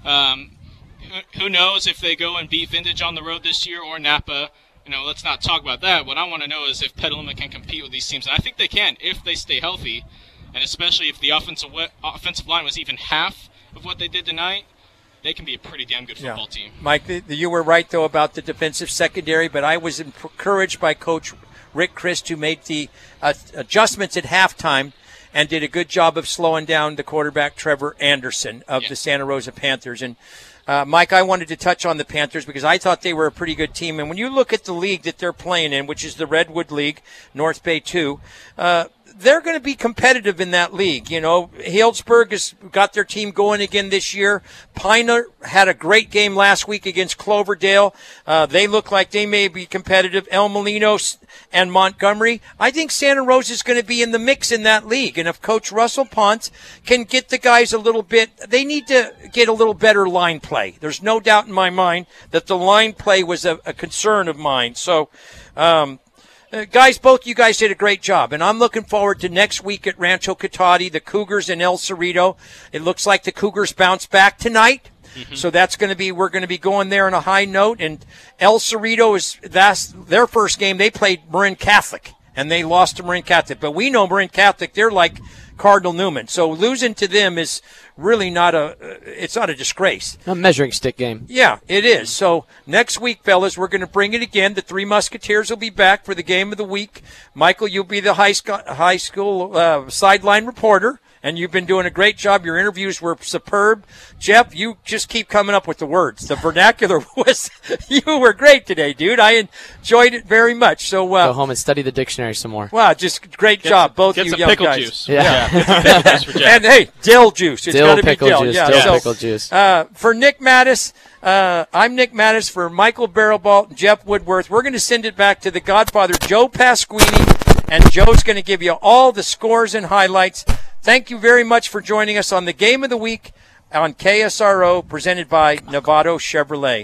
Um, who, who knows if they go and beat Vintage on the road this year or Napa? You know, let's not talk about that. What I want to know is if Petaluma can compete with these teams. And I think they can if they stay healthy, and especially if the offensive offensive line was even half of what they did tonight, they can be a pretty damn good football yeah. team. Mike, the, the, you were right, though, about the defensive secondary, but I was encouraged by Coach Rick Christ, who made the uh, adjustments at halftime and did a good job of slowing down the quarterback, Trevor Anderson, of yeah. the Santa Rosa Panthers. And Uh, Mike, I wanted to touch on the Panthers because I thought they were a pretty good team. And when you look at the league that they're playing in, which is the Redwood League, North Bay two, uh, they're going to be competitive in that league. You know, Healdsburg has got their team going again this year. Piner had a great game last week against Cloverdale. Uh, they look like they may be competitive. El Molino and Montgomery. I think Santa Rosa is going to be in the mix in that league. And if Coach Russell Ponce can get the guys a little bit, they need to get a little better line play. There's no doubt in my mind that the line play was a, a concern of mine. So, um, Uh, guys, both you guys did a great job, and I'm looking forward to next week at Rancho Cotati, the Cougars and El Cerrito. It looks like the Cougars bounce back tonight, mm-hmm. so that's going to be we're going to be going there on a high note. And El Cerrito is that's their first game. They played Marin Catholic, and they lost to Marin Catholic. But we know Marin Catholic; they're like Cardinal Newman, so losing to them is really not a it's not a disgrace. A measuring stick game. Yeah, it is. So next week, fellas, we're going to bring it again. The Three Musketeers will be back for the game of the week. Michael, you'll be the high school high school uh, sideline reporter, and you've been doing a great job. Your interviews were superb. Jeff, you just keep coming up with the words. The vernacular was you were great today, dude. I enjoyed it very much. So uh, go home and study the dictionary some more. Wow, just great get job, some, both get you some young pickle guys. Juice. Yeah, yeah. Get some pickle juice for Jeff. And hey, dill juice. It's dill got to be pickle dill. juice. Yeah, dill so, pickle juice. Uh, for Nick Mattis, uh, I'm Nick Mattis. For Michael Barrelbalt and Jeff Woodworth, we're going to send it back to the Godfather, Joe Pasquini, and Joe's going to give you all the scores and highlights. Thank you very much for joining us on the Game of the Week on K S R O, presented by Novato Chevrolet.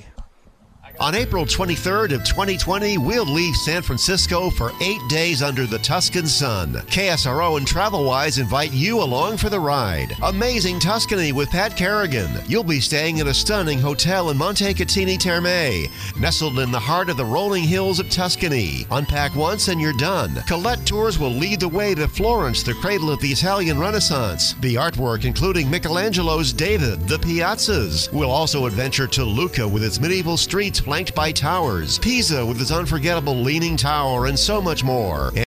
On April twenty-third of twenty twenty, we'll leave San Francisco for eight days under the Tuscan sun. K S R O and TravelWise invite you along for the ride. Amazing Tuscany with Pat Kerrigan. You'll be staying in a stunning hotel in Montecatini Terme, nestled in the heart of the rolling hills of Tuscany. Unpack once and you're done. Colette Tours will lead the way to Florence, the cradle of the Italian Renaissance. The artwork including Michelangelo's David, the piazzas. We'll also adventure to Lucca with its medieval streets flanked by towers, Pisa with its unforgettable Leaning Tower, and so much more.